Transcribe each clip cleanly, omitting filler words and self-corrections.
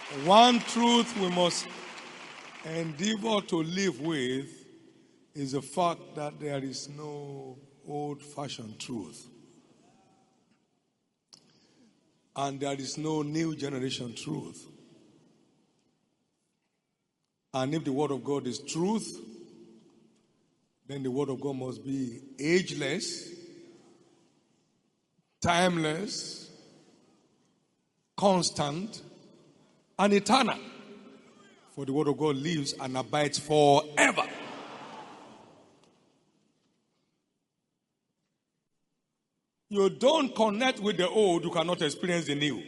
One truth we must endeavor to live with is the fact that there is no old-fashioned truth. And there is no new generation truth. And if the Word of God is truth, then the Word of God must be ageless, timeless, constant, and eternal. For the Word of God lives and abides forever. You don't connect with the old, you cannot experience the new.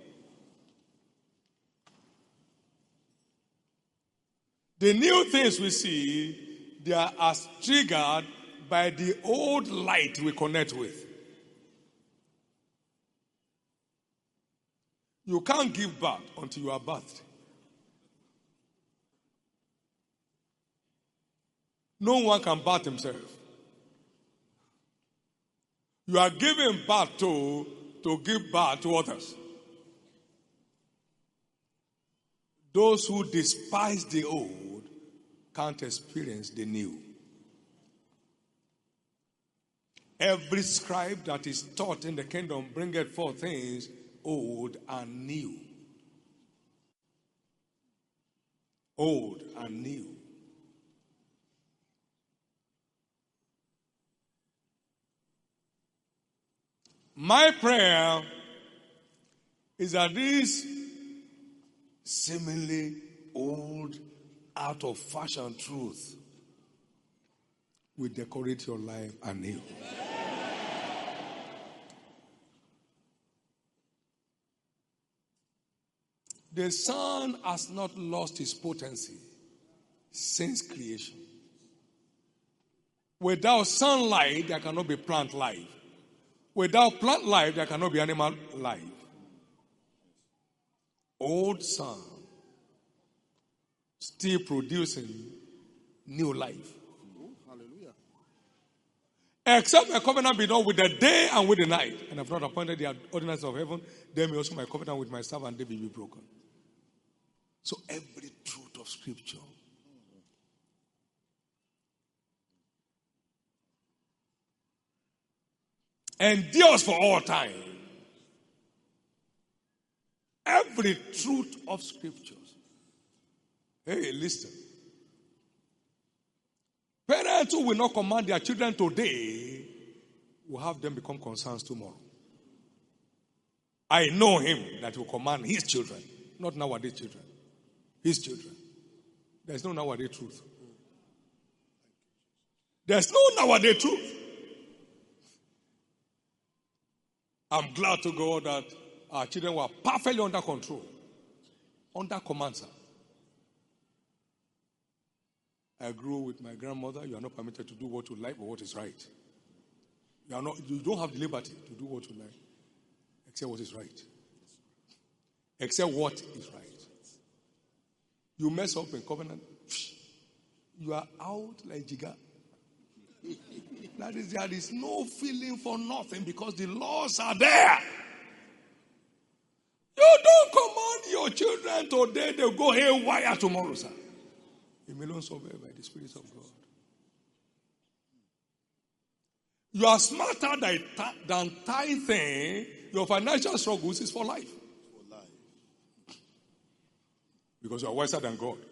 The new things we see, they are as triggered by the old light we connect with. You can't give birth until you are birthed. No one can birth himself. You are giving birth to give birth to others. Those who despise the old can't experience the new. Every scribe that is taught in the kingdom bringeth forth things old and new. Old and new. My prayer is that this seemingly old, out of fashion truth will decorate your life anew. The sun has not lost its potency since creation. Without sunlight, there cannot be plant life. Without plant life, there cannot be animal life. Old sun still producing new life. Hallelujah. Except my covenant be done with the day and with the night, and I've not appointed the ordinance of heaven, then may also my covenant with my servant David be broken. So every truth of Scripture endures for all time. Every truth of Scriptures. Hey, listen. Parents who will not command their children today will have them become concerns tomorrow. I know him that will command his children, not nowadays children. His children. There's no nowadays truth. There's no nowadays truth. I'm glad to God that our children were perfectly under control, under command, sir. I grew with my grandmother. You are not permitted to do what you like or what is right. You don't have the liberty to do what you like, except what is right. Except what is right. You mess up in covenant, you are out like Jiga. That is, there is no feeling for nothing because the laws are there. You don't command your children today, they'll go haywire tomorrow, sir. You may not survive by the Spirit of God. You are smarter than tithing. Your financial struggles is for life. Because you are wiser than God.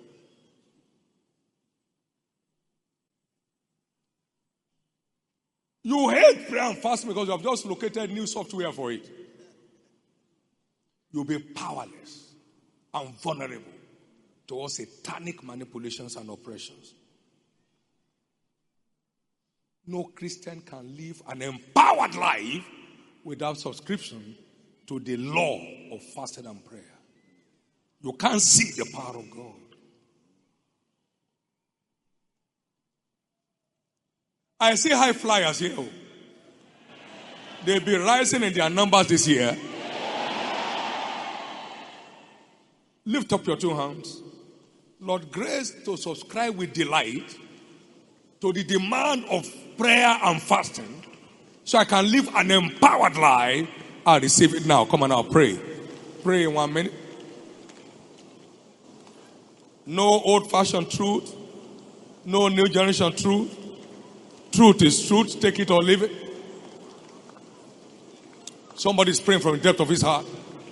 You hate prayer and fasting because you have just located new software for it. You'll be powerless and vulnerable to all satanic manipulations and oppressions. No Christian can live an empowered life without subscription to the law of fasting and prayer. You can't see the power of God. I see high flyers here. They'll be rising in their numbers this year. Lift up your two hands. Lord, grace to subscribe with delight to the demand of prayer and fasting so I can live an empowered life. I receive it now. Come on now, pray. Pray in 1 minute. No old-fashioned truth. No new generation truth. Truth is truth. Take it or leave it. Somebody is praying from the depth of his heart.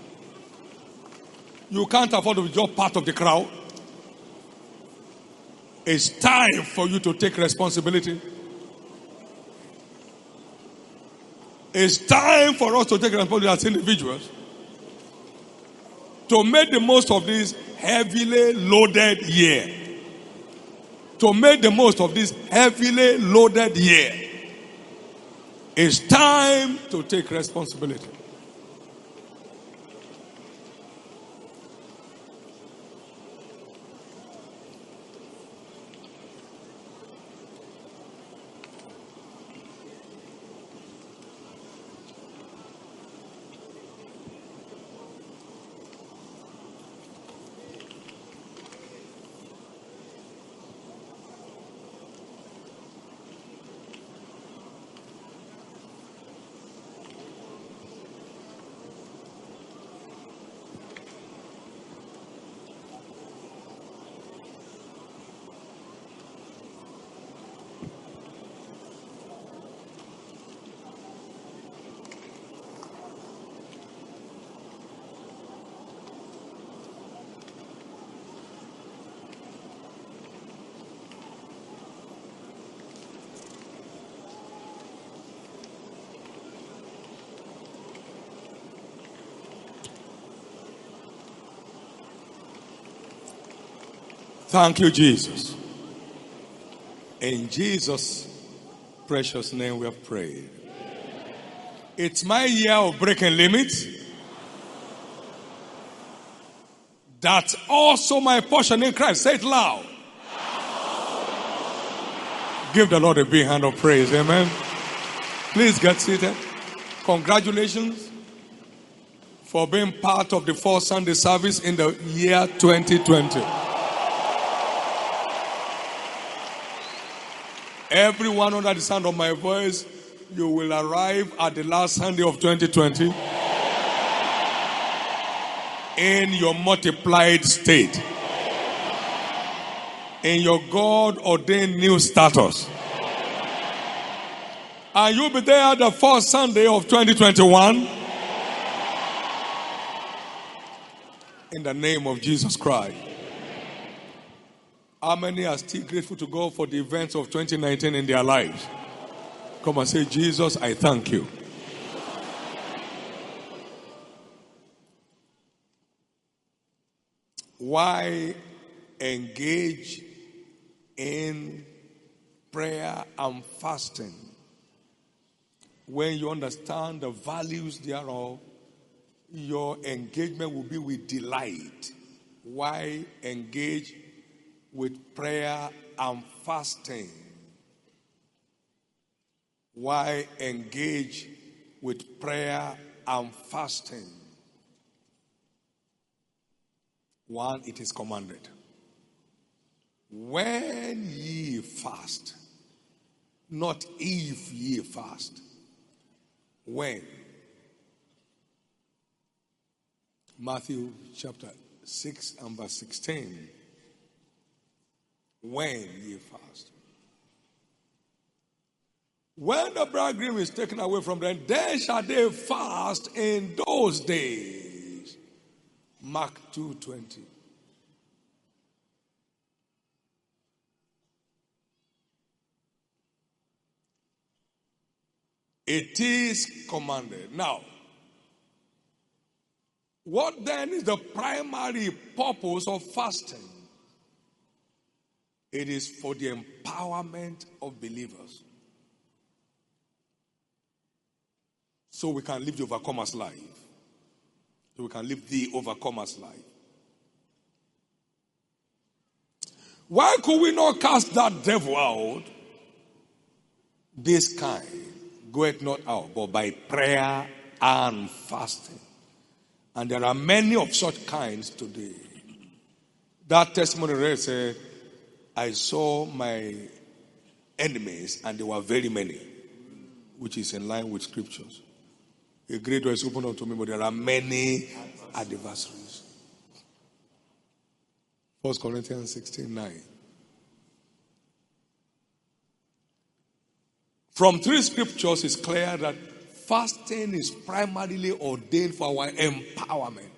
You can't afford to be just part of the crowd. It's time for you to take responsibility. It's time for us to take responsibility as individuals to make the most of this heavily loaded year. To make the most of this heavily loaded year. It's time to take responsibility. Thank you, Jesus. In Jesus' precious name we have prayed. It's my year of breaking limits. That's also my portion in Christ. Say it loud. Give the Lord a big hand of praise. Amen. Please get seated. Congratulations for being part of the fourth Sunday service in the year 2020. Everyone under the sound of my voice, you will arrive at the last Sunday of 2020 in your multiplied state, in your God-ordained new status. And you'll be there the first Sunday of 2021 in the name of Jesus Christ. How many are still grateful to God for the events of 2019 in their lives? Come and say, Jesus, I thank you. Why engage in prayer and fasting when you understand the values thereof? Your engagement will be with delight. Why engage with prayer and fasting? Why engage with prayer and fasting? One, it is commanded. When ye fast, not if ye fast. When? Matthew chapter 6 and verse 16. When ye fast. When the bridegroom is taken away from them, then shall they fast in those days. Mark 2:20. It is commanded. Now, what then is the primary purpose of fasting? It is for the empowerment of believers. So we can live the overcomer's life. So we can live the overcomer's life. Why could we not cast that devil out? This kind goeth not out, but by prayer and fasting. And there are many of such kinds today. That testimony read said, I saw my enemies and they were very many, which is in line with scriptures. A great door is opened unto me, but there are many adversaries. 1 Corinthians 16:9. From three scriptures, it's clear that fasting is primarily ordained for our empowerment.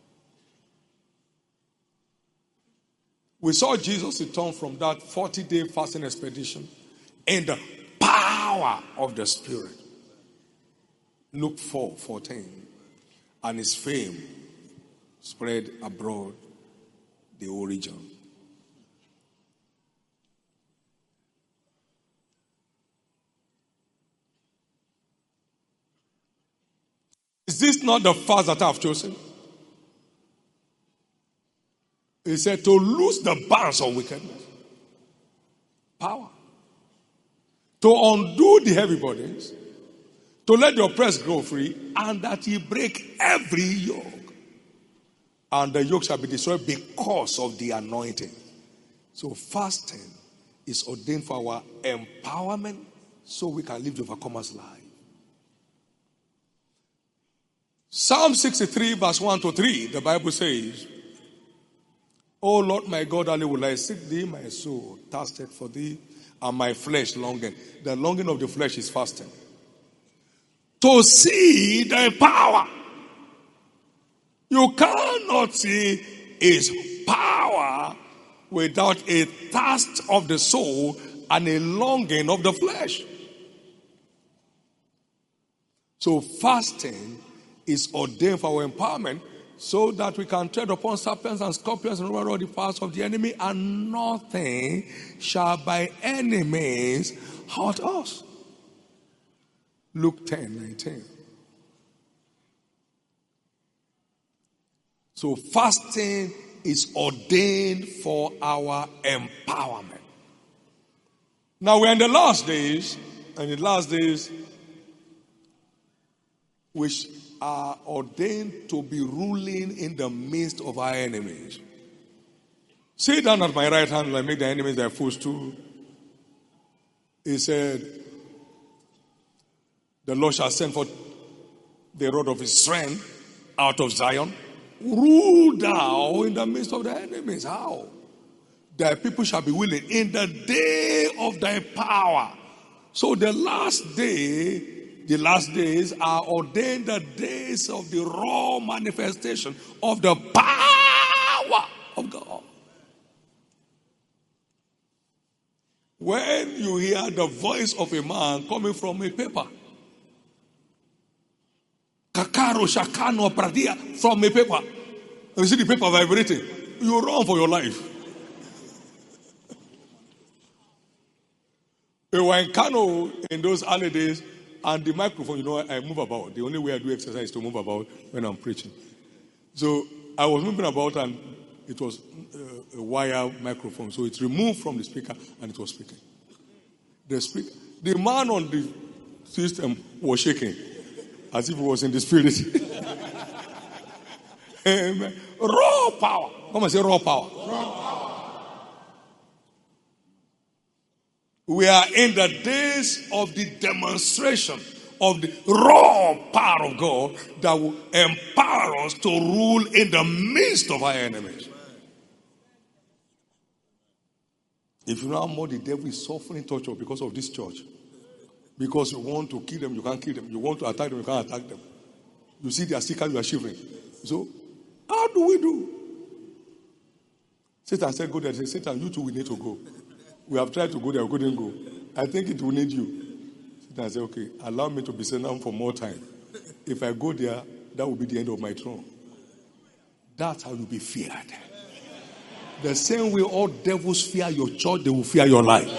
We saw Jesus return from that 40-day fasting expedition in the power of the Spirit. Luke 4:14. And his fame spread abroad the whole region. Is this not the fast that I have chosen? He said to loose the bands of wickedness. Power. To undo the heavy burdens. To let the oppressed go free. And that he break every yoke. And the yoke shall be destroyed because of the anointing. So fasting is ordained for our empowerment so we can live the overcomer's life. Psalm 63 verse 1-3, the Bible says, O Lord my God, early will I seek thee, my soul thirsted for thee, and my flesh longing. The longing of the flesh is fasting. To see thy power. You cannot see his power without a thirst of the soul and a longing of the flesh. So fasting is ordained for our empowerment so that we can tread upon serpents and scorpions and over all the powers of the enemy, and nothing shall by any means hurt us. Luke 10:19. So fasting is ordained for our empowerment. Now we're in the last days, and in the last days, which are ordained to be ruling in the midst of our enemies. Sit down at my right hand and make the enemies their footstool. He said, the Lord shall send forth the rod of his strength out of Zion. Rule thou in the midst of the enemies. How? Thy people shall be willing in the day of thy power. So the last days are ordained the days of the raw manifestation of the power of God. When you hear the voice of a man coming from a paper, kakaro, shakano, pradia, from a paper, and you see the paper vibrating, you run for your life. We were in Kano in those early days, and the microphone, I move about. The only way I do exercise is to move about when I'm preaching. So I was moving about, and it was a wire microphone. So it's removed from the speaker, and it was speaking. The man on the system was shaking, as if he was in the spirit. Amen. Raw power. Come and say raw power. Raw power. We are in the days of the demonstration of the raw power of God that will empower us to rule in the midst of our enemies. If you know how much the devil is suffering torture because of this church, because you want to kill them, you can't kill them. You want to attack them, you can't attack them. You see their stickers, you are shivering. So, how do we do? Satan said, go there. Say, Satan, you too, we need to go. We have tried to go there, we couldn't go. I think it will need you. Satan said, okay, allow me to be sent down for more time. If I go there, that will be the end of my throne. That's how you'll be feared. The same way all devils fear your church, they will fear your life.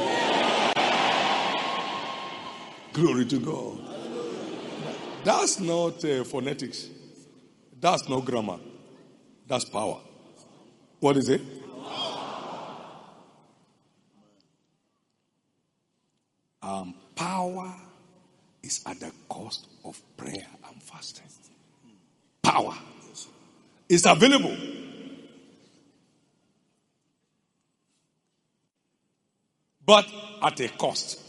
Glory to God. That's not phonetics. That's not grammar. That's power. What is it? Power is at the cost of prayer and fasting. Power is available. But at a cost.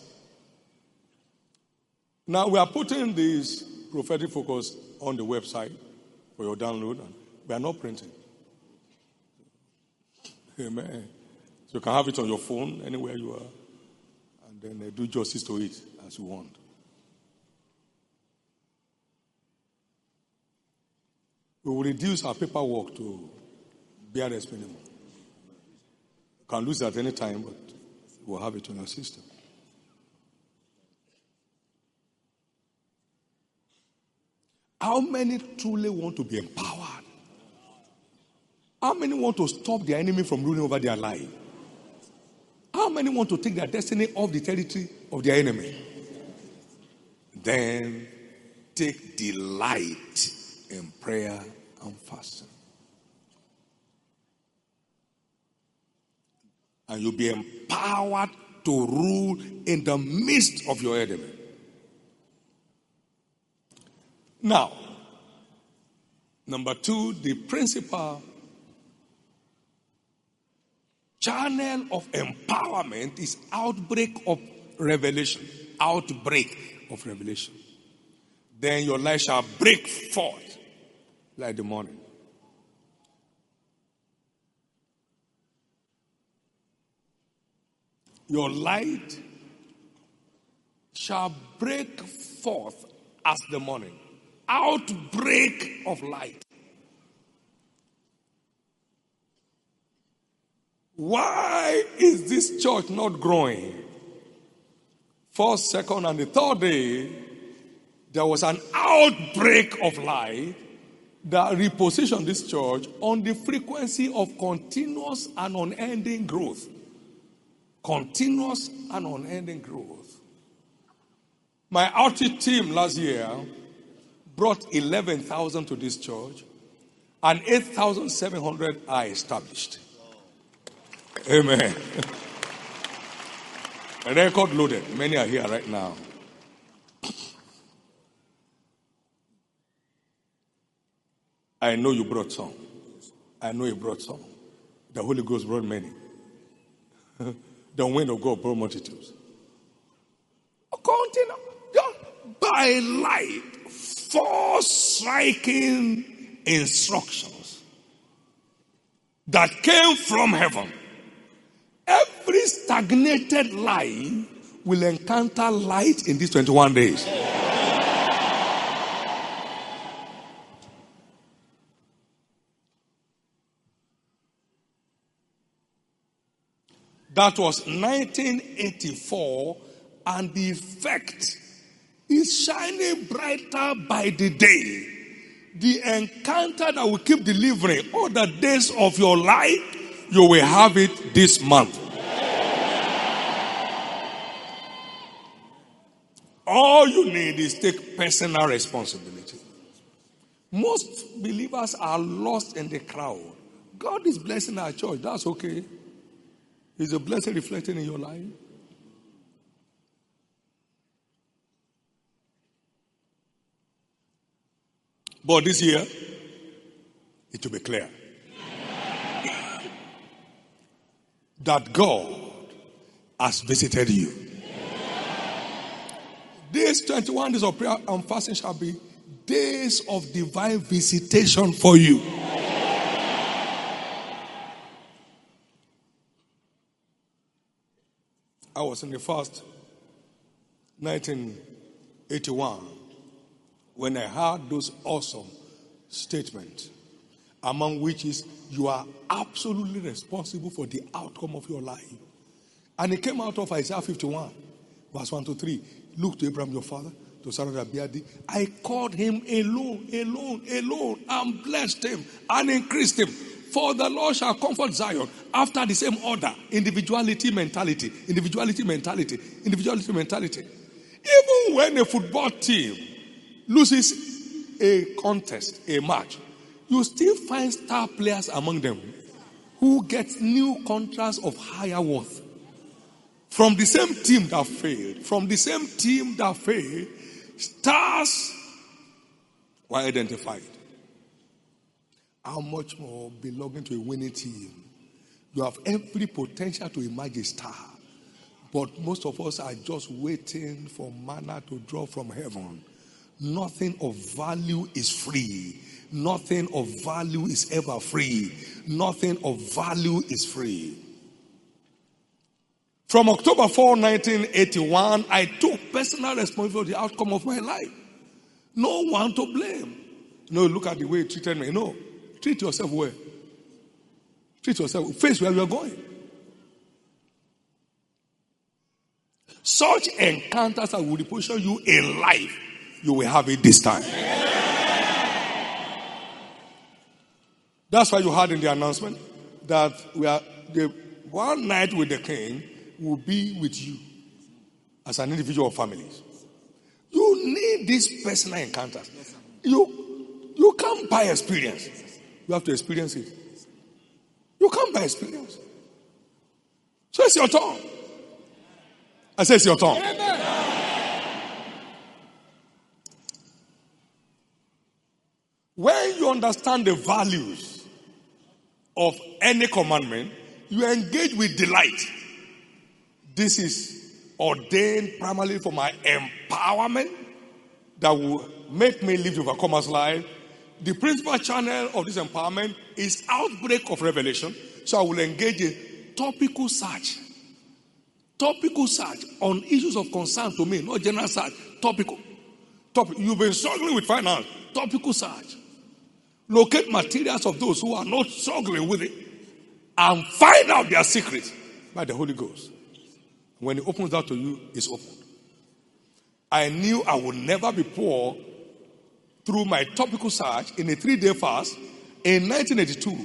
Now we are putting this prophetic focus on the website for your download. And we are not printing. Amen. So you can have it on your phone anywhere you are, and then do justice to it as you want. We will reduce our paperwork to barest minimum. You can lose it at any time, but we'll have it on your system. How many truly want to be empowered? How many want to stop their enemy from ruling over their life? How many want to take their destiny off the territory of their enemy? Then take delight in prayer and fasting. And you'll be empowered to rule in the midst of your enemy. Now, number 2, the principal channel of empowerment is outbreak of revelation. Outbreak of revelation. Then your light shall break forth like the morning. Your light shall break forth as the morning. Outbreak of light. Why is this church not growing? First, second, and the third day, there was an outbreak of light that repositioned this church on the frequency of continuous and unending growth. Continuous and unending growth. My outreach team last year brought 11,000 to this church, and 8,700 are established. Amen. A record loaded. Many are here right now. I know you brought some. I know you brought some. The Holy Ghost brought many. The wind of God brought multitudes. Continue. By light, 4 striking instructions that came from heaven. Every stagnated life will encounter light in these 21 days. That was 1984, and the effect is shining brighter by the day. The encounter that will keep delivering all the days of your life, you will have it this month. All you need is take personal responsibility. Most believers are lost in the crowd. God is blessing our church. That's okay. Is a blessing reflecting in your life? But this year, it will be clear that God has visited you. These 21 days of prayer and fasting shall be days of divine visitation for you. I was in the fast 1981 when I heard those awesome statements, among which is you are absolutely responsible for the outcome of your life. And it came out of Isaiah 51, verse 1 to 3. Look to Abraham your father, to Sarah Rabiadi. I called him alone, and blessed him and increased him. For the Lord shall comfort Zion after the same order. Individuality mentality. Even when a football team loses a contest, a match, you still find star players among them who get new contracts of higher worth. From the same team that failed, stars were identified. How much more belonging to a winning team? You have every potential to emerge a star. But most of us are just waiting for manna to drop from heaven. Nothing of value is free. Nothing of value is ever free. Nothing of value is free. From October 4, 1981, I took personal responsibility for the outcome of my life. No one to blame. No, look at the way you treated me. No, treat yourself well. Treat yourself. Face where you are going. Such encounters that will reposition you in life, you will have it this time. That's why you heard in the announcement that we are the one night with the king will be with you as an individual or families. You need these personal encounters. You can't buy experience. You have to experience it. You can't buy experience. So it's your turn. I say it's your turn. When you understand the values of any commandment, you engage with delight. This is ordained primarily for my empowerment that will make me live the overcomer's life. The principal channel of this empowerment is outbreak of revelation. So I will engage in topical search. Topical search on issues of concern to me, not general search. Topical. You've been struggling with finance. Topical search. Locate materials of those who are not struggling with it and find out their secrets by the Holy Ghost. When He opens that to you, it's opened. I knew I would never be poor through my topical search in a 3-day fast in 1982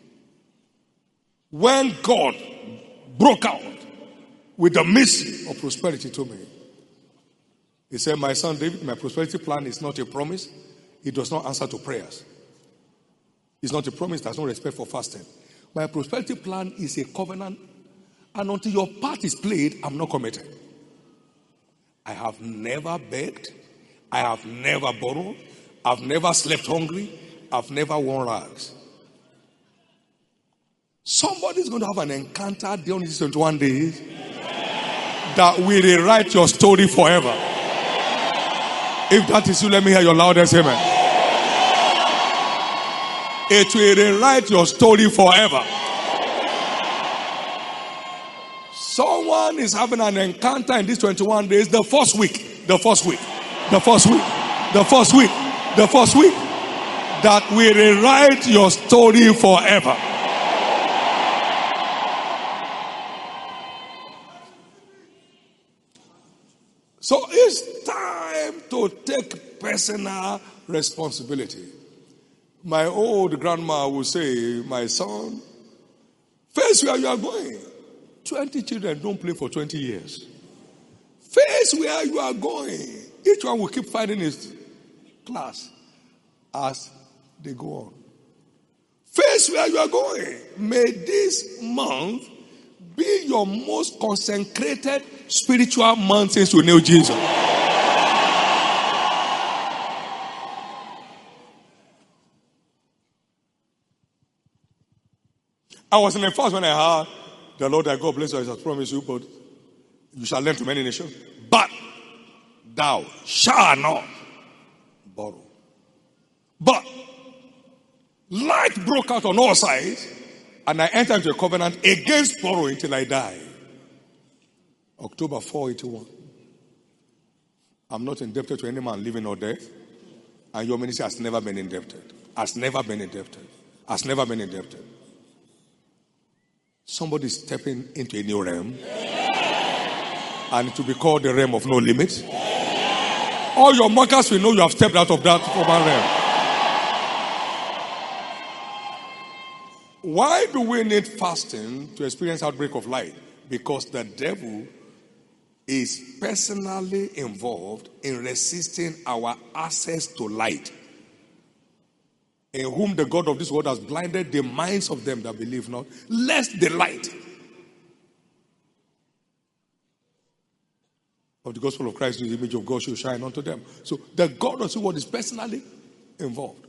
when God broke out with the mystery of prosperity to me. He said, my son David, my prosperity plan is not a promise. It does not answer to prayers. It's not a promise, there's no respect for fasting. My prosperity plan is a covenant, and until your part is played, I'm not committed. I have never begged. I have never borrowed. I've never slept hungry. I've never worn rags. Somebody's going to have an encounter during these 21 days that will rewrite your story forever. If that is you, let me hear your loudest amen. It will rewrite your story forever. Someone is having an encounter in these 21 days, the first week, that will rewrite your story forever. So it's time to take personal responsibility. My old grandma would say, my son, face where you are going. 20 children don't play for 20 years. Face where you are going. Each one will keep finding his class as they go on. Face where you are going. May this month be your most consecrated spiritual month since you knew Jesus. I was in the fast when I heard the Lord thy God bless you as I promised you, but you shall lend to many nations. But thou shalt not borrow. But light broke out on all sides, and I entered into a covenant against borrowing till I die. October 481. I'm not indebted to any man living or dead. And your ministry has never been indebted. Has never been indebted. Has never been indebted. Somebody is stepping into a new realm. And it will be called the realm of no limit. All your mockers will know you have stepped out of that former realm. Why do we need fasting to experience outbreak of light? Because the devil is personally involved in resisting our access to light, in whom the God of this world has blinded the minds of them that believe not, lest the light of the gospel of Christ, the image of God, should shine unto them. So the God of this world is personally involved.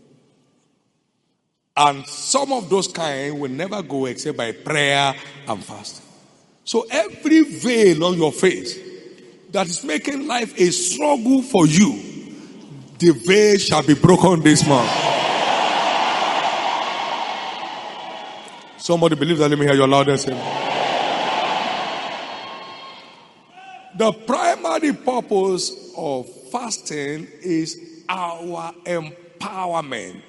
And some of those kind will never go except by prayer and fasting. So every veil on your face that is making life a struggle for you, The veil shall be broken this month. Somebody believe that? Let me hear your loudest amen. The primary purpose of fasting is our empowerment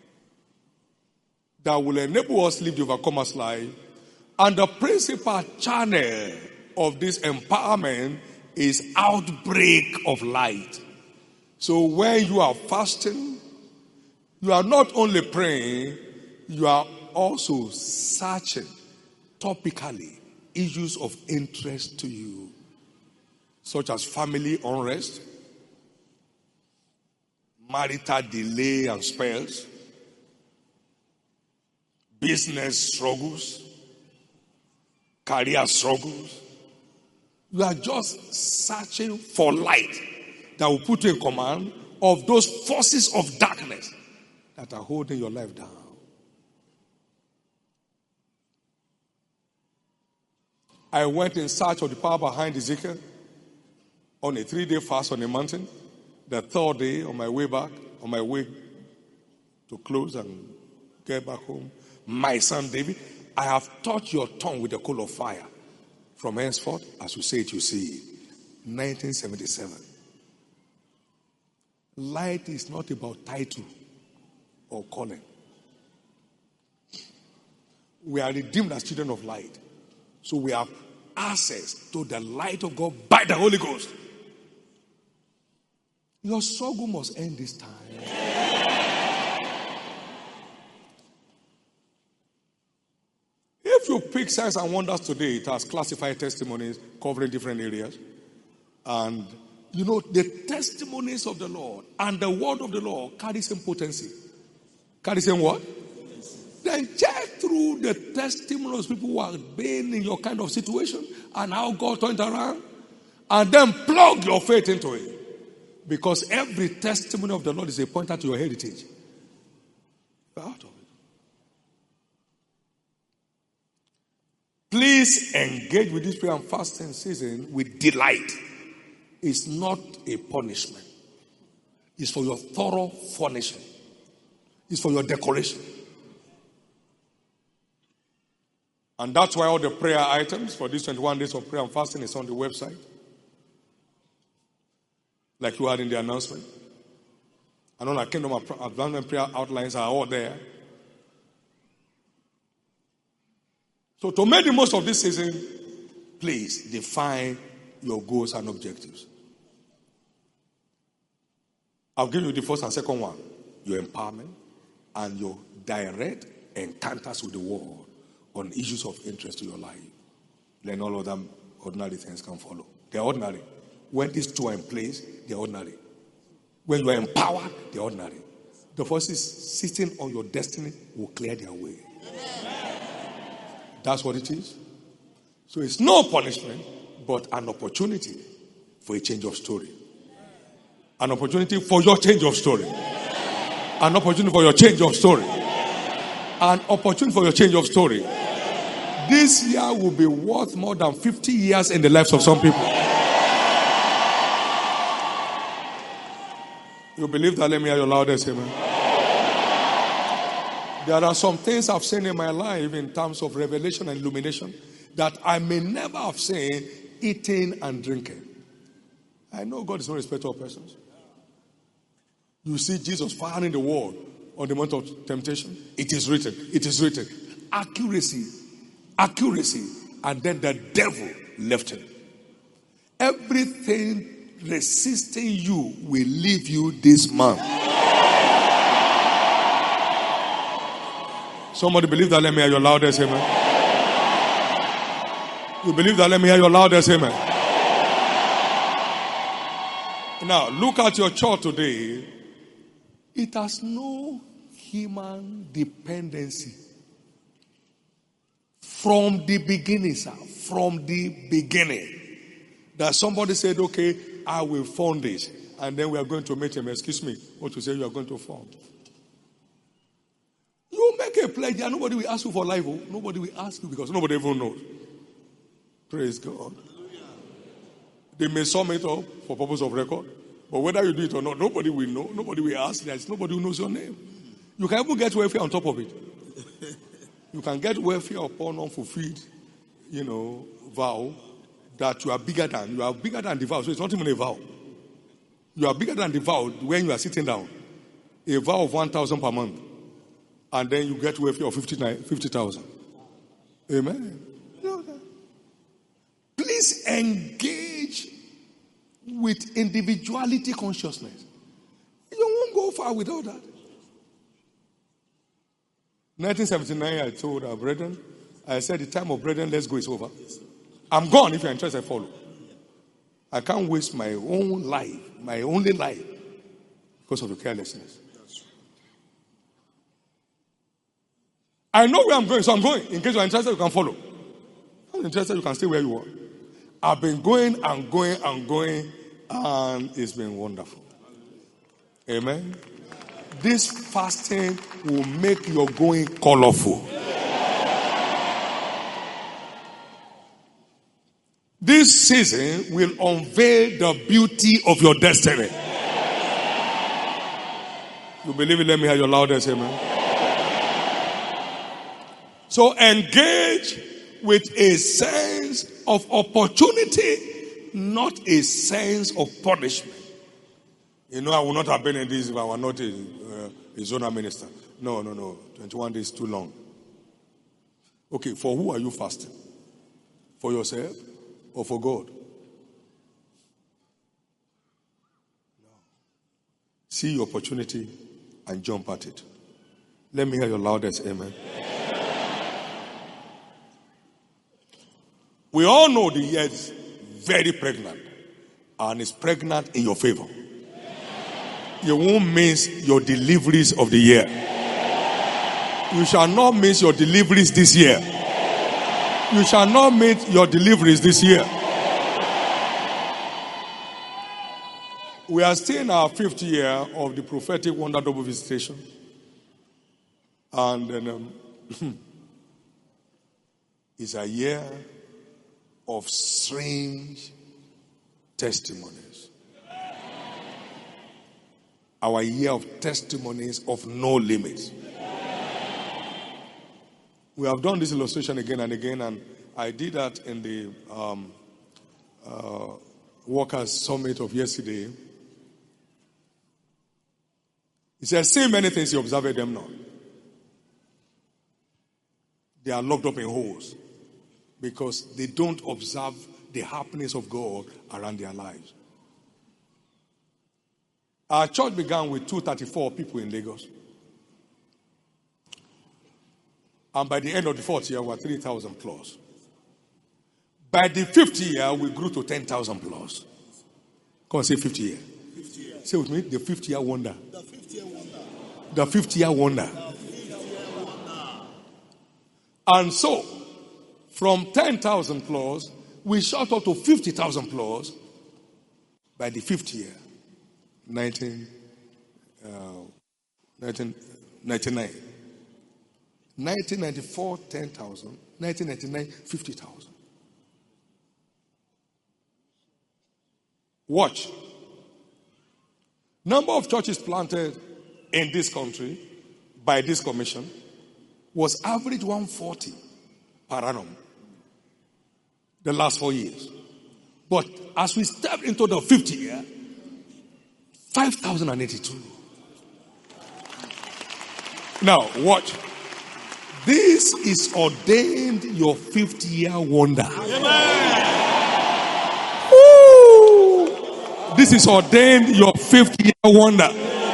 that will enable us to live the overcomer's life. And the principal channel of this empowerment is outbreak of light. So when you are fasting, you are not only praying, you are also searching topically issues of interest to you, such as family unrest, marital delay and spells, business struggles, career struggles. You are just searching for light that will put you in command of those forces of darkness that are holding your life down. I went in search of the power behind Ezekiel on a 3-day fast on a mountain. The third day, on my way back, on my way to close and get back home, my son David, I have touched your tongue with a coal of fire. From henceforth, as you say it, you see it. 1977. Light is not about title or calling. We are redeemed as children of light. So we have access to the light of God by the Holy Ghost. Your struggle must end this time. If you pick Signs and Wonders today, it has classified testimonies covering different areas. And you know, the testimonies of the Lord and the word of the Lord carry same potency. Carry same what? Then check through the testimonies of people who have been in your kind of situation and how God turned around. And then plug your faith into it. Because every testimony of the Lord is a pointer to your heritage. You're out of it. Please engage with this prayer and fasting season with delight. It's not a punishment. It's for your thorough furnishing. It's for your decoration. And that's why all the prayer items for these 21 days of prayer and fasting is on the website. Like you had in the announcement. And all our Kingdom Advancement prayer outlines are all there. So to make the most of this season, please define your goals and objectives. I'll give you the first and second one. Your empowerment and your direct encounters with the world on issues of interest to your life. Then all of them ordinary things can follow. They're ordinary. When these two are in place, they're ordinary. When you are empowered, they're ordinary. The forces sitting on your destiny will clear their way. That's what it is. So it's no punishment, but an opportunity for a change of story. An opportunity for your change of story. An opportunity for your change of story. An opportunity for your change of story. This year will be worth more than 50 years in the lives of some people. You believe that? Let me hear your loudest amen. There are some things I've seen in my life in terms of revelation and illumination that I may never have seen eating and drinking. I know God is no respecter of persons. You see Jesus firing the world on the mount of temptation. It is written. It is written. Accuracy. Accuracy. And then the devil left him. Everything resisting you will leave you this month. Somebody believe that? Let me hear your loudest amen. You believe that? Let me hear your loudest amen. Now, look at your church today. It has no human dependency. From the beginning, sir. From the beginning. That somebody said, okay, I will fund this. And then we are going to make him, excuse me, what you say you are going to fund. You make a pledge and nobody will ask you for life. Nobody will ask you because nobody even knows. Praise God. They may sum it up for purpose of record. But whether you do it or not, nobody will know. Nobody will ask. There's nobody who knows your name. You can even get welfare on top of it. You can get welfare upon unfulfilled, vow that you are bigger than. You are bigger than the vow. So it's not even a vow. You are bigger than the vow when you are sitting down. A vow of 1,000 per month. And then you get welfare of 50,000. Amen. Please engage with individuality consciousness. You won't go far without that. 1979, I told our brethren, I said, the time of brethren, let's go, is over. I'm gone. If you're interested, follow. I can't waste my own life, my only life, because of the carelessness. I know where I'm going, so I'm going. In case you're interested, you can follow. If you're interested, you can stay where you are. I've been going and going and going, and it's been wonderful. Amen. This fasting will make your going colorful. This season will unveil the beauty of your destiny. You believe it? Let me hear your loudest amen. So engage with a sense of opportunity, not a sense of punishment. I will not have been in this if I were not a zonal minister. No. 21 days is too long. Okay, for who are you fasting? For yourself or for God? No. See your opportunity and jump at it. Let me hear your loudest amen. We all know the year is very pregnant, and it's pregnant in your favor. You won't miss your deliveries of the year. You shall not miss your deliveries this year. You shall not miss your deliveries this year. We are still in our 5th year of the prophetic wonder double visitation. And then it's a year of strange testimonies. Our year of testimonies of no limits. We have done this illustration again and again, and I did that in the Workers' Summit of yesterday. He said, say many things, you observe them not. They are locked up in holes because they don't observe the happenings of God around their lives. Our church began with 234 people in Lagos. And by the end of the 4th year, we were 3,000 plus. By the 5th year, we grew to 10,000 plus. Come on, say 50 year. 50 year. Say with me, the 5th year wonder. The 5th year wonder. The 5th year wonder. The 5th year wonder. And so, from 10,000 plus, we shot up to 50,000 plus by the 5th year, 1999. 1994, 10,000. 1999, 50,000. Watch. Number of churches planted in this country by this commission was average 140 per annum the last 4 years. But as we step into the 5th year, 5,082. Now, watch. This is ordained your 5th year wonder. This is ordained your 5th year wonder.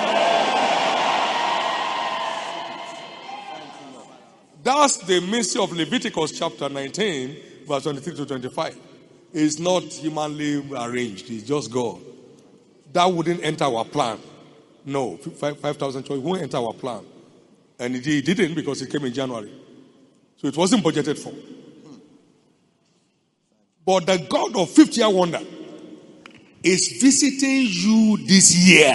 That's the mystery of Leviticus chapter 19, verse 23 to 25. It's not humanly arranged. It's just God. That wouldn't enter our plan. No, 5,000 church won't enter our plan. And it didn't because it came in January. So it wasn't budgeted for. But the God of 5th year wonder is visiting you this year.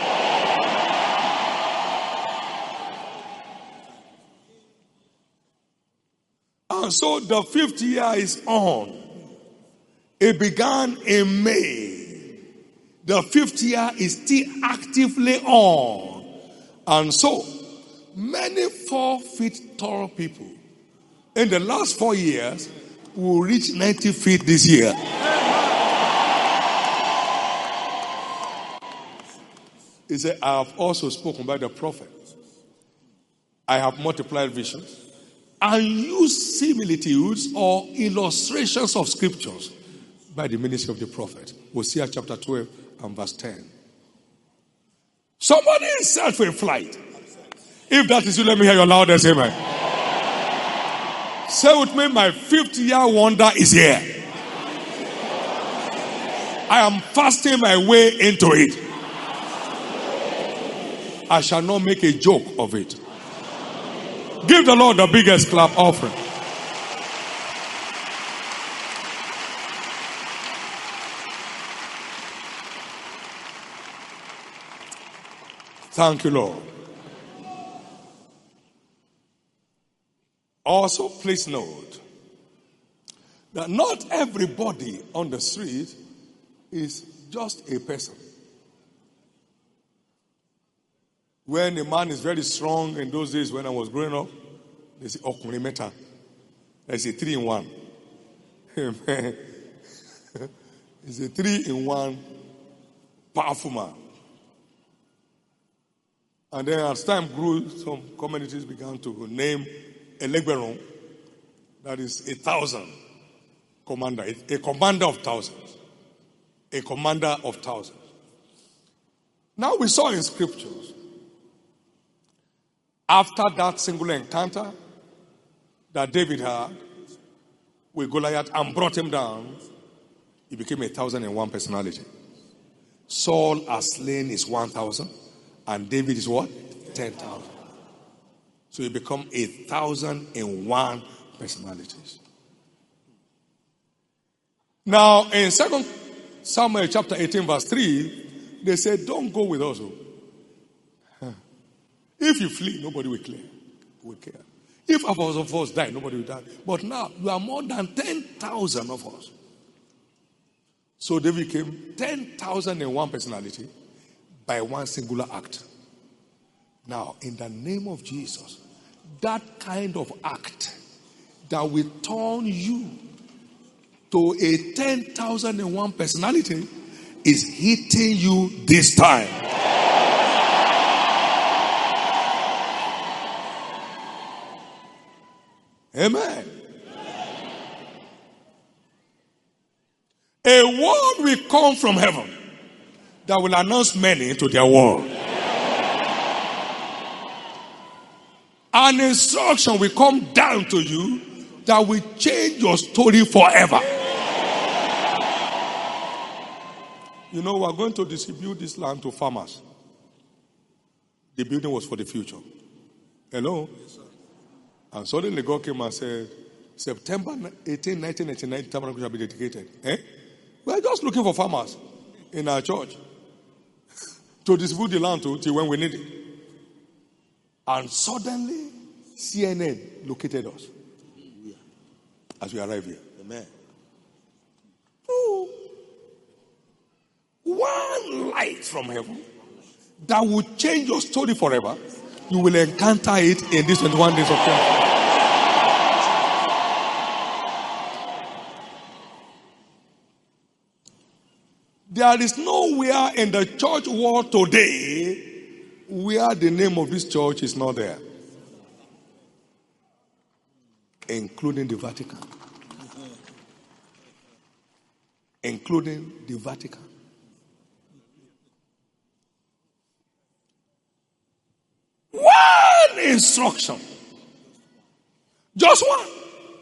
And so the 5th year is on. It began in May. The 5th year is still actively on. And so, many 4 feet tall people in the last 4 years will reach 90 feet this year. He said, I have also spoken by the prophet. I have multiplied visions and used similitudes or illustrations of scriptures by the ministry of the prophet. Hosea chapter 12 and verse 10. Somebody is set for a flight. If that is you, let me hear your loudest amen. Say with me, my 5th year wonder is here. I am fasting my way into it. I shall not make a joke of it. Give the Lord the biggest clap offering. Thank you, Lord. Also, please note that not everybody on the street is just a person. When a man is very strong in those days when I was growing up, they say, Okuni Meta. There's a 3-in-1. Amen. It's a 3-in-1 powerful man. And then as time grew, some communities began to name a Legberon, that is 1,000 commander, a commander of thousands. A commander of thousands. Now we saw in scriptures, after that singular encounter that David had with Goliath and brought him down, he became 1,001 personality. Saul has slain his 1,000 and David is what? 10,000. So he become 1,001 personalities. Now in 2 Samuel chapter 18 verse 3, they said, don't go with us. If you flee, nobody will care. If half of us die, nobody will die. But now, you are more than 10,000 of us. So they became 10,001 personality by one singular act. Now, in the name of Jesus, that kind of act that will turn you to a 10,001 personality is hitting you this time. Amen. A word will come from heaven that will announce many to their world. An instruction will come down to you that will change your story forever. You know, we are going to distribute this land to farmers. The building was for the future. Hello? And suddenly God came and said, September 18, 1999, the tabernacle shall be dedicated. We are just looking for farmers in our church to distribute the land to till when we need it. And suddenly, CNN located us as we arrive here. Amen. Oh, one light from heaven that will change your story forever. You will encounter it in these 21 days of prayer. There is nowhere in the church world today where the name of this church is not there, including the Vatican. Including the Vatican. One instruction. Just one.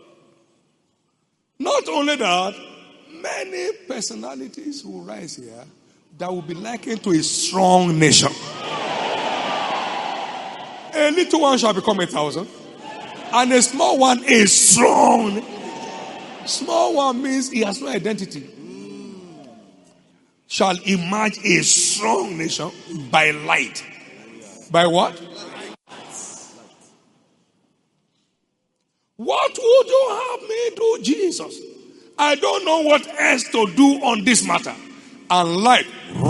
Not only that, many personalities will rise here that will be likened to a strong nation. A little one shall become 1,000, and a small one is strong. Small one means he has no identity. Shall emerge a strong nation by light. By what? What would you have me do, Jesus? I don't know what else to do on this matter. and light.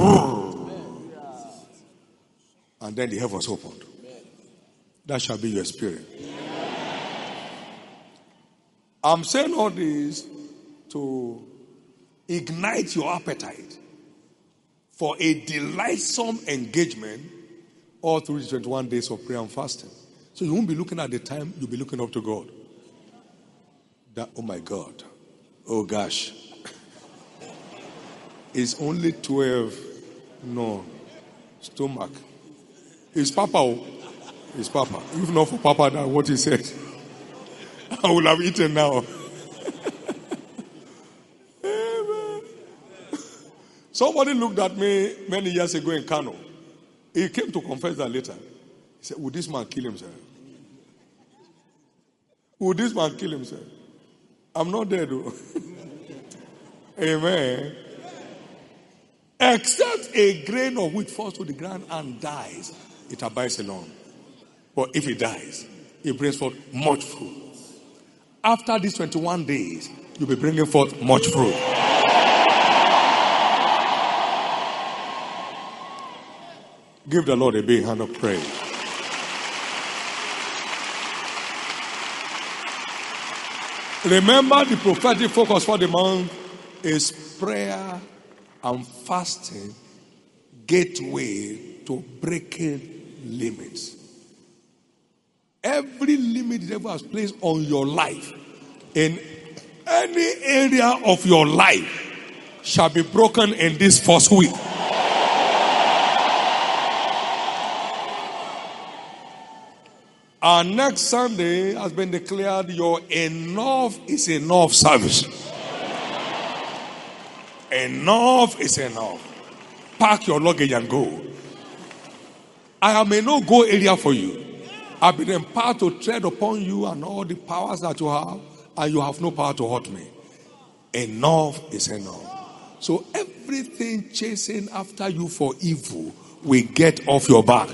And then the heavens opened. That shall be your experience. I'm saying all this to ignite your appetite for a delightsome engagement all through the 21 days of prayer and fasting. So you won't be looking at the time, you'll be looking up to God. That, oh my God. Oh gosh. It's only 12. No. Stomach. It's Papa. It's Papa. If not for Papa, that's what he said. I will have eaten now. Somebody looked at me many years ago in Kano. He came to confess that later. He said, would this man kill himself? Would this man kill himself? I'm not dead though. Amen. Except a grain of wheat falls to the ground and dies, it abides alone. But if it dies, it brings forth much fruit. After these 21 days, you'll be bringing forth much fruit. Give the Lord a big hand of praise. Remember, the prophetic focus for the month is prayer and fasting, gateway to breaking limits. Every limit the devil has placed on your life, in any area of your life, shall be broken in this first week. Our next Sunday has been declared your enough is enough service. Enough is enough. Pack your luggage and go. I am a no-go area for you. I've been empowered to tread upon you and all the powers that you have, and you have no power to hurt me. Enough is enough. So everything chasing after you for evil will get off your back.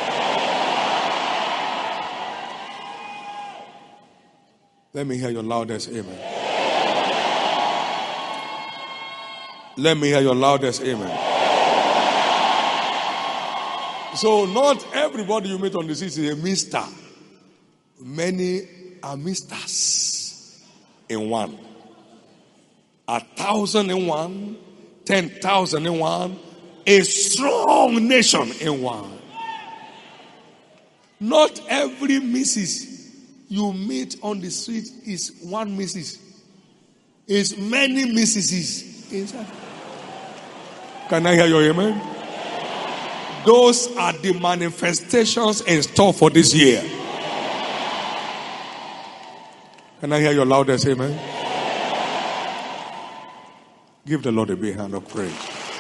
Let me hear your loudest amen. Let me hear your loudest amen. So not everybody you meet on the street is a mister. Many are misters in one. 1,000 in one, 10,000 in one, a strong nation in one. Not every Mrs. you meet on the street is one Mrs. It's many Mrs. inside. Can I hear your amen? Those are the manifestations in store for this year. Can I hear your loudest amen? Give the Lord a big hand of praise.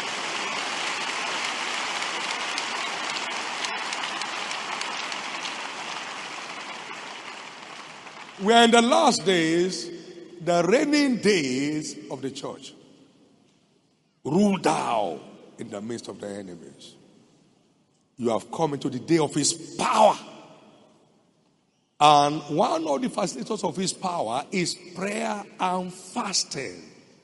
We are in the last days, the reigning days of the church. Rule thou in the midst of the enemies. You have come into the day of his power. And one of the facilitators of his power is prayer and fasting.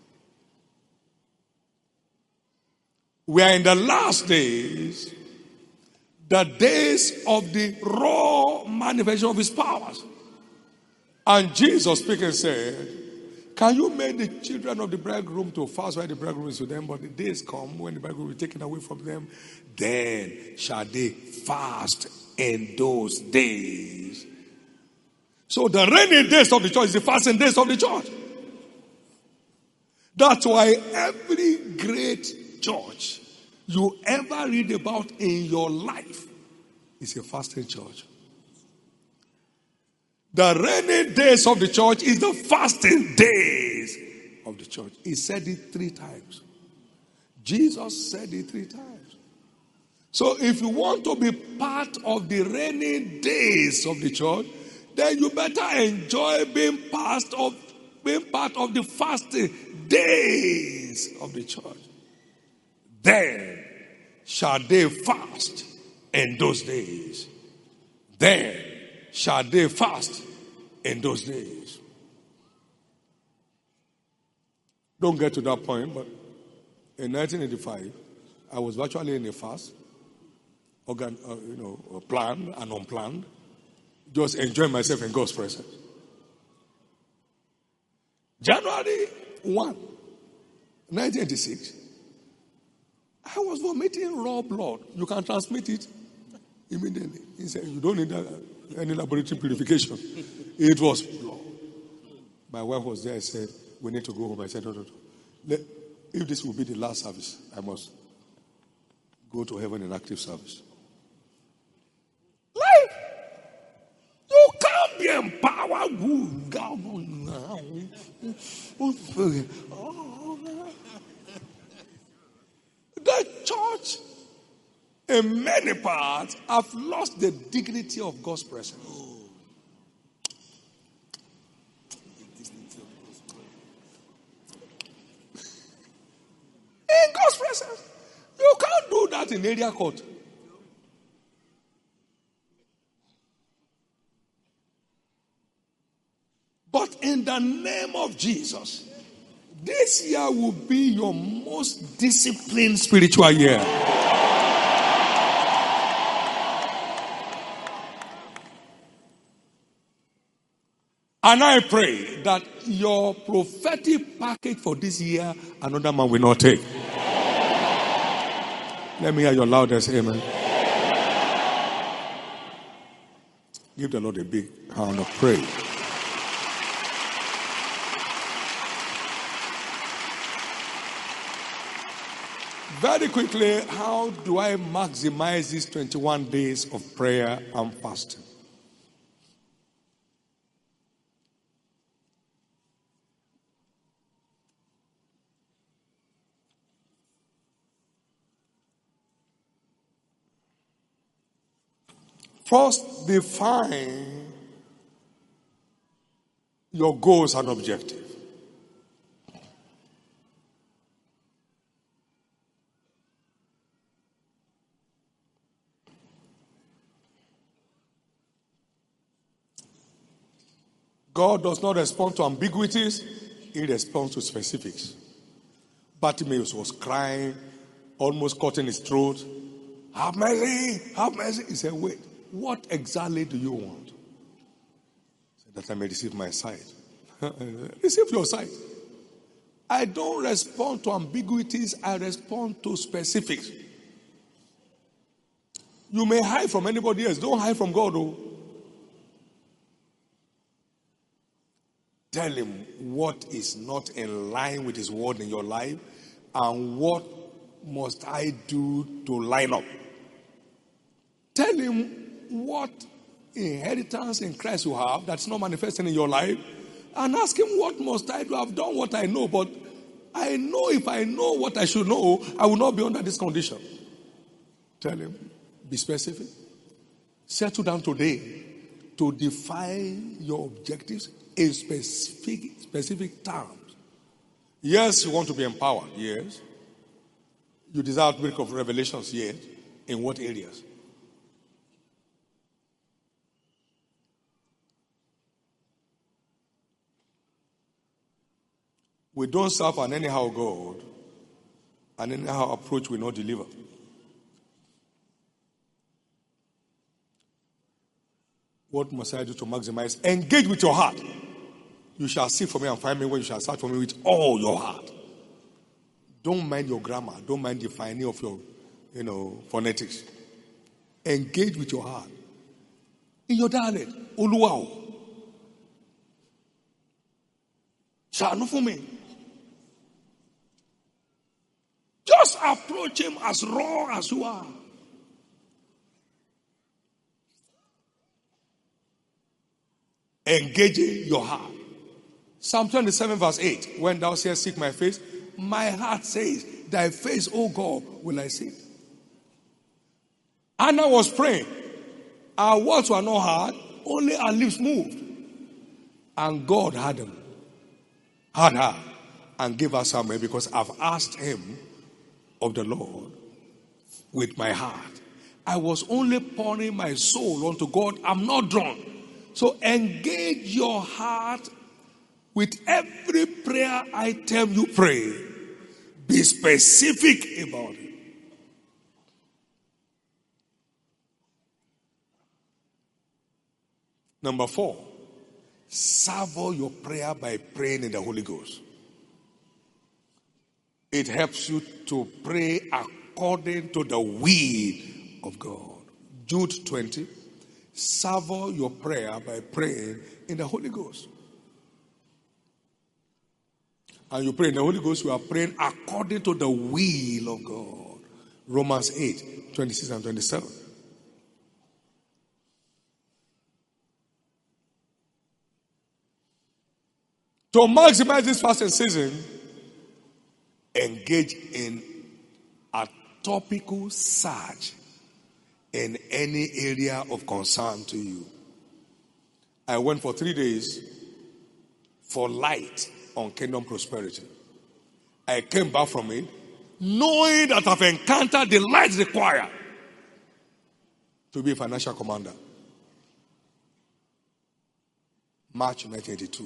We are in the last days, the days of the raw manifestation of his powers. And Jesus speaking said, can you make the children of the bridegroom to fast while the bridegroom is with them? But the days come when the bridegroom will be taken away from them. Then shall they fast in those days. So the rainy days of the church is the fasting days of the church. That's why every great church you ever read about in your life is a fasting church. The rainy days of the church is the fasting days of the church. He said it 3 times. Jesus said it 3 times. So if you want to be part of the rainy days of the church, then you better enjoy being part of the fasting days of the church. Then shall they fast in those days. Then shall they fast in those days. Don't get to that point, but In 1985, I was virtually in a fast, planned and unplanned, just enjoying myself in God's presence. January 1, 1986, I was vomiting raw blood. You can transmit it immediately. He said, you don't need any laboratory purification. It was blood. My wife was there. I said, we need to go home. I said, no. If this will be the last service, I must go to heaven in active service. Life! You can't be empowered. The church, in many parts, have lost the dignity of God's presence. In God's presence. You can't do that in area court. But in the name of Jesus, this year will be your most disciplined spiritual year. And I pray that your prophetic package for this year, another man will not take. Let me hear your loudest amen. Give the Lord a big hand of praise. Very quickly, how do I maximize these 21 days of prayer and fasting? First, define your goals and objectives. God does not respond to ambiguities, he responds to specifics. Bartimaeus was crying, almost cutting his throat. Have mercy, have mercy. He said, wait, what exactly do you want? He said, that I may receive my sight. Receive your sight. I don't respond to ambiguities, I respond to specifics. You may hide from anybody else, don't hide from God. Oh. Tell him what is not in line with his word in your life and what must I do to line up. Tell him what inheritance in Christ you have that's not manifesting in your life and ask him what must I do. I've done what I know, but I know if I know what I should know, I will not be under this condition. Tell him, be specific. Settle down today to define your objectives in specific terms. Yes, you want to be empowered. Yes. You desire to break of revelations. Yes. In what areas? We don't serve an anyhow God. An anyhow approach will not deliver. What must I do to maximize? Engage with your heart. You shall seek for me and find me when you shall search for me with all your heart. Don't mind your grammar. Don't mind the defining of your, phonetics. Engage with your heart. In your dialect, Oluwao. Shall for me. Just approach him as raw as you are. Engaging your heart. Psalm 27 verse 8. When thou sayest, seek my face, my heart says, thy face, O God, will I seek. Anna was praying. Our words were not hard, only our lips moved. And God had her, and gave us somewhere because I've asked him of the Lord with my heart. I was only pouring my soul unto God. I'm not drunk. So engage your heart with every prayer item you pray. Be specific about it. Number 4, savor your prayer by praying in the Holy Ghost. It helps you to pray according to the will of God. Jude 20, savor your prayer by praying in the Holy Ghost. And you pray in the Holy Ghost, you are praying according to the will of God. Romans 8, 26 and 27. To maximize this fasting season, engage in a topical search in any area of concern to you. I went for 3 days for light on kingdom prosperity. I came back from it knowing that I've encountered the light required to be a financial commander. March 1982.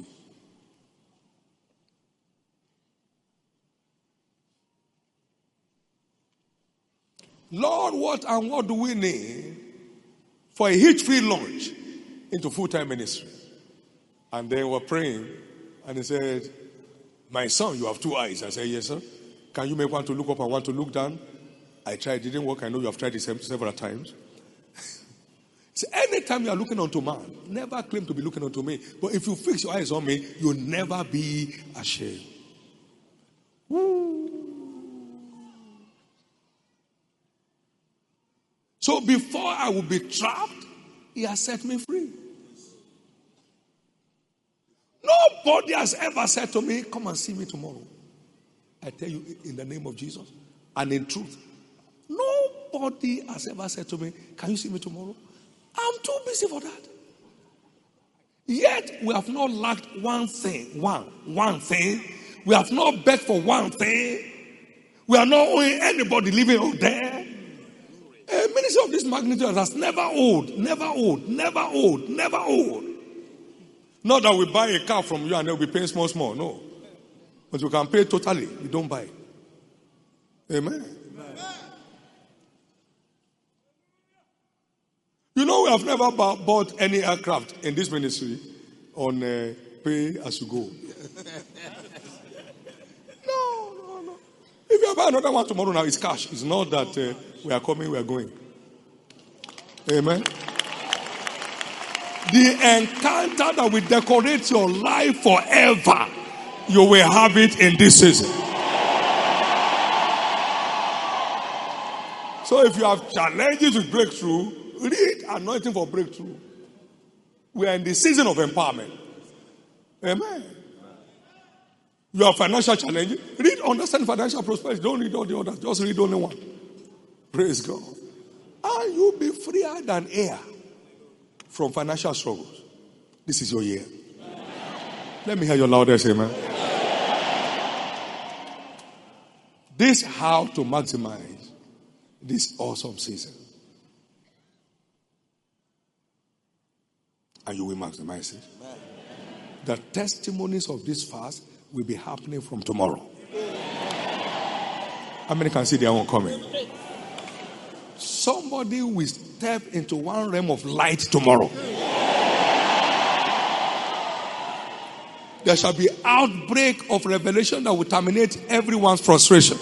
Lord, what do we need for a hitch-free launch into full-time ministry? And then we're praying, and he said, my son, you have 2 eyes. I said, yes, sir. Can you make one to look up and one to look down? I tried, it didn't work. I know you have tried it several times. So anytime you are looking unto man, never claim to be looking unto me. But if you fix your eyes on me, you'll never be ashamed. Woo. So before I will be trapped, he has set me free. Nobody has ever said to me, come and see me tomorrow. I tell you in the name of Jesus and in truth. Nobody has ever said to me, can you see me tomorrow? I'm too busy for that. Yet we have not lacked one thing. One thing. We have not begged for one thing. We are not owing anybody living out there. A ministry of this magnitude has never owed. Not that we buy a car from you and they'll be paying small. No. But you can pay totally. You don't buy. Amen. You know, we have never bought any aircraft in this ministry on pay as you go. No. If you buy another one tomorrow now, it's cash. It's not that we are coming, we are going. Amen. The encounter that will decorate your life forever, you will have it in this season. So if you have challenges with breakthrough, read Anointing for Breakthrough. We are in the season of empowerment. Amen. You have financial challenges. Read Understand Financial Prosperity. Don't read all the others. Just read only one. Praise God. And you'll be freer than air from financial struggles. This is your year. Let me hear your loudest amen. This is how to maximize this awesome season. And you will maximize it. The testimonies of this fast will be happening from tomorrow. How many can see their own coming? Somebody will step into one realm of light tomorrow. There shall be outbreak of revelation that will terminate everyone's frustration.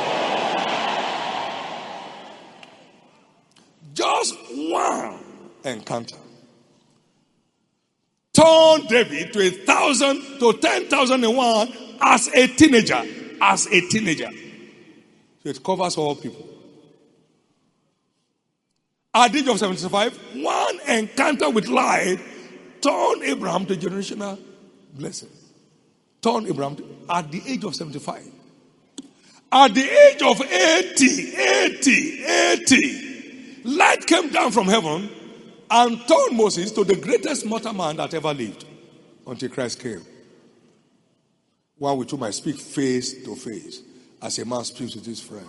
Just one encounter. Turn David to 1,000 to 10,001 as a teenager. So it covers all people. At the age of 75, one encounter with light turned Abraham to generational blessing. Turned Abraham at the age of 75. At the age of 80, light came down from heaven and turned Moses to the greatest mortal man that ever lived until Christ came. One with whom I speak face to face as a man speaks with his friend.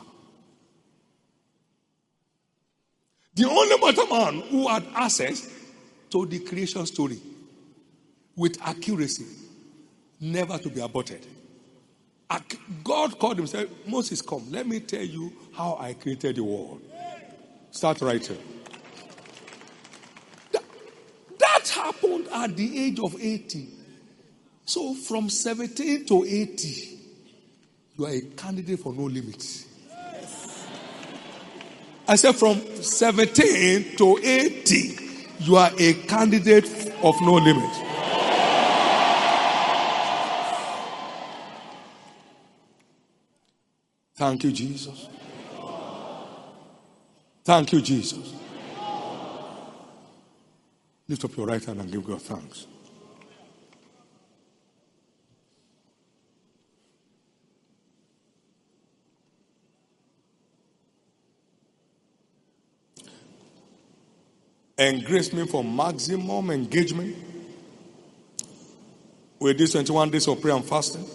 The only mortal man who had access to the creation story with accuracy, never to be aborted. God called him and said, Moses, come, let me tell you how I created the world. Start writing. That happened at the age of 80. So from 17 to 80, you are a candidate for no limits. I said from 17 to 80, you are a candidate of no limits. Thank you, Jesus. Thank you, Jesus. Lift up your right hand and give God thanks. And grace me for maximum engagement with these 21 days of prayer and fasting.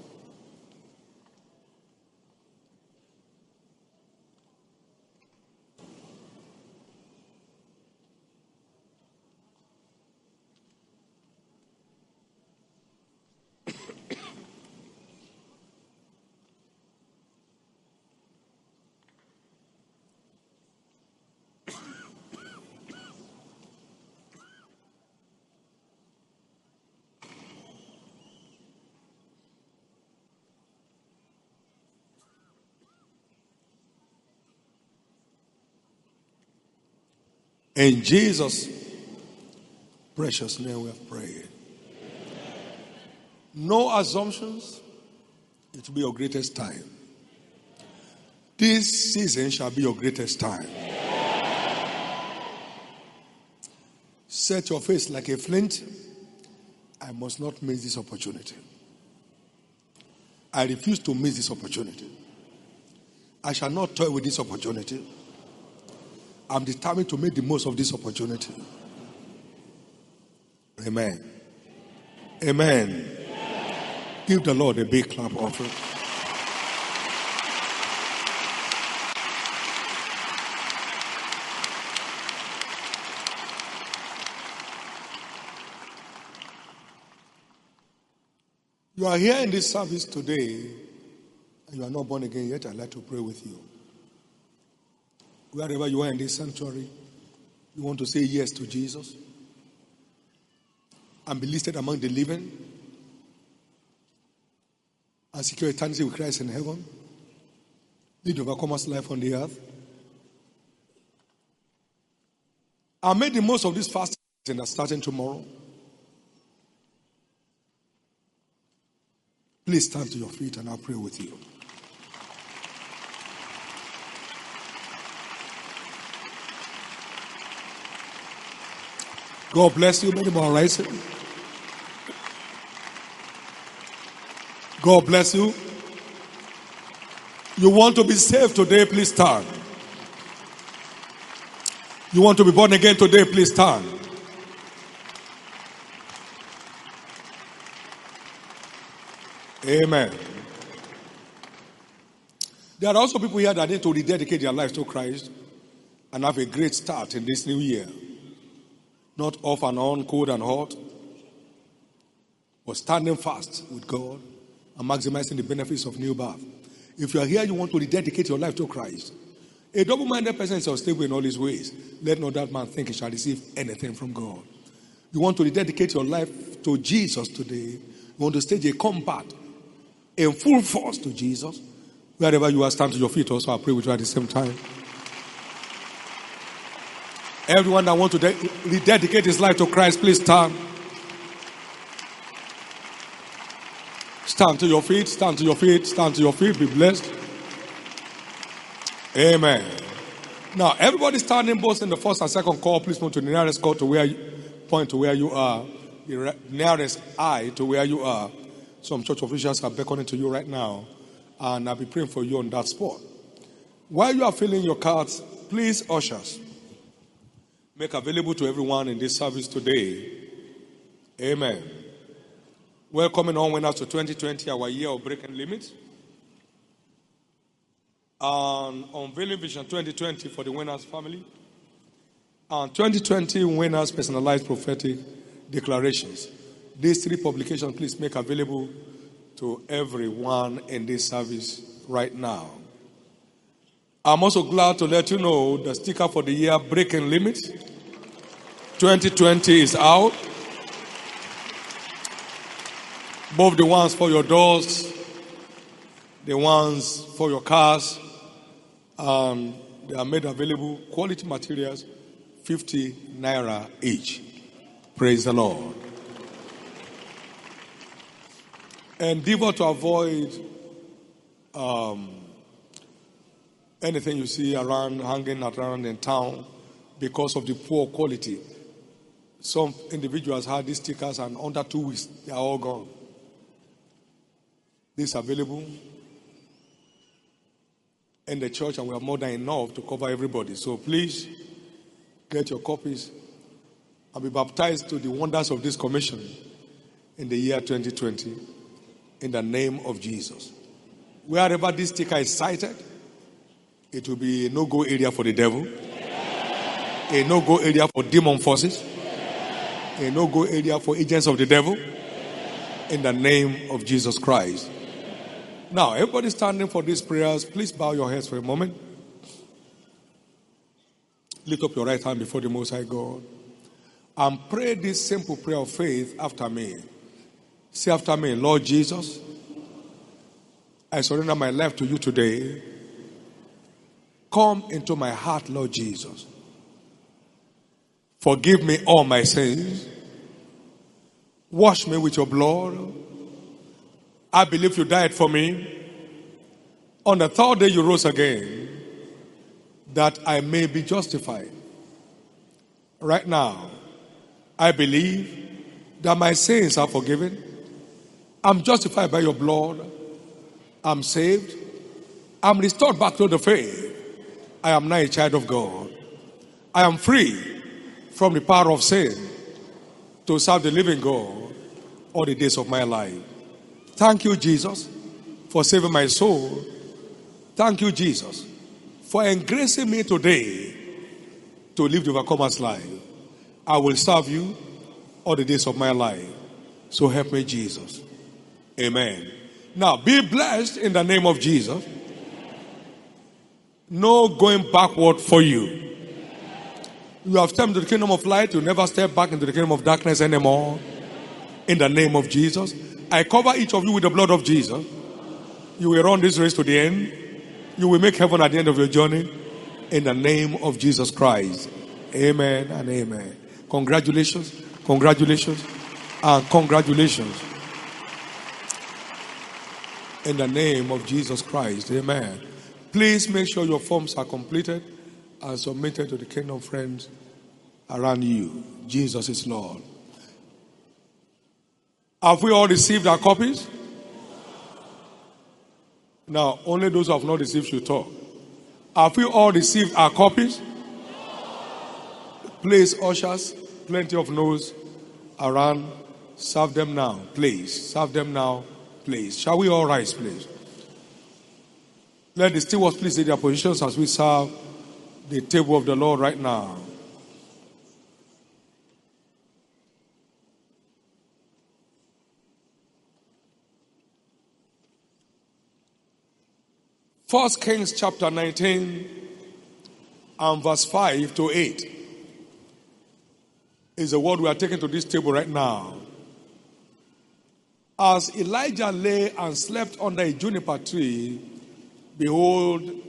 In Jesus' precious name we have prayed. No assumptions. It will be your greatest time. This season shall be your greatest time. Set your face like a flint. I must not miss this opportunity. I refuse to miss this opportunity. I shall not toy with this opportunity. I'm determined to make the most of this opportunity. Amen. Amen. Give the Lord a big clap offering. You are here in this service today and you are not born again yet. I'd like to pray with you. Wherever you are in this sanctuary, you want to say yes to Jesus and be listed among the living and secure eternity with Christ in heaven. Lead overcomer's life on the earth. I made the most of this fasting that's starting tomorrow. Please stand to your feet and I'll pray with you. God bless you. Many more rising. God bless you. You want to be saved today, please stand. You want to be born again today, please stand. Amen. There are also people here that need to rededicate their lives to Christ and have a great start in this new year. Not off and on, cold and hot, but standing fast with God and maximizing the benefits of new birth. If you are here, you want to rededicate your life to Christ. A double-minded person is unstable in all his ways. Let not that man think he shall receive anything from God. You want to rededicate your life to Jesus today. You want to stage a combat in full force to Jesus. Wherever you are, stand to your feet also. I'll pray with you at the same time. Everyone that wants to rededicate his life to Christ, please stand. Stand to your feet, stand to your feet, stand to your feet. Be blessed. Amen. Now, everybody standing both in the first and second call, please move to the nearest call to where you point to where you are. The nearest eye to where you are. Some church officials are beckoning to you right now. And I'll be praying for you on that spot. While you are filling your cards, please, ushers, make available to everyone in this service today. Amen. Welcoming on winners to 2020, our year of breaking limits. And unveiling Vision 2020 for the winners family. And 2020 winners personalized prophetic declarations. These three publications, please make available to everyone in this service right now. I'm also glad to let you know the sticker for the year Breaking Limits 2020 is out. Both the ones for your doors, the ones for your cars, and they are made available, quality materials, 50 naira each. Praise the Lord. Endeavor to avoid anything you see hanging around in town because of the poor quality. Some individuals had these stickers and under 2 weeks, they are all gone. This is available in the church, and we have more than enough to cover everybody. So please get your copies and be baptized to the wonders of this commission in the year 2020 in the name of Jesus. Wherever this sticker is cited, it will be a no-go area for the devil, a no-go area for demon forces, a no-go area for agents of the devil in the name of Jesus Christ. Now, everybody standing for these prayers, please bow your heads for a moment. Lift up your right hand before the Most High God and pray this simple prayer of faith after me. Say after me, Lord Jesus, I surrender my life to you today. Come into my heart, Lord Jesus. Forgive me all my sins. Wash me with your blood. I believe you died for me. On the third day you rose again, that I may be justified. Right now, I believe that my sins are forgiven. I'm justified by your blood. I'm saved. I'm restored back to the faith. I am now a child of God. I am free from the power of sin to serve the living God all the days of my life. Thank you, Jesus, for saving my soul. Thank you, Jesus, for engracing me today to live the overcomer's life. I will serve you all the days of my life. So help me, Jesus. Amen. Now, be blessed in the name of Jesus. No going backward for you. You have stepped into the kingdom of light. You'll never step back into the kingdom of darkness anymore. In the name of Jesus. I cover each of you with the blood of Jesus. You will run this race to the end. You will make heaven at the end of your journey. In the name of Jesus Christ. Amen and amen. Congratulations. Congratulations. And congratulations. In the name of Jesus Christ. Amen. Please make sure your forms are completed and submitted to the kingdom friends around you. Jesus is Lord. Have we all received our copies? Now, only those who have not received should talk. Have we all received our copies? Please, ushers, plenty of no's around. Serve them now, please. Serve them now, please. Shall we all rise, please? Let the stewards please take their positions as we serve the table of the Lord right now. First Kings chapter 19 and verse 5 to 8 is the word we are taking to this table right now. As Elijah lay and slept under a juniper tree, behold,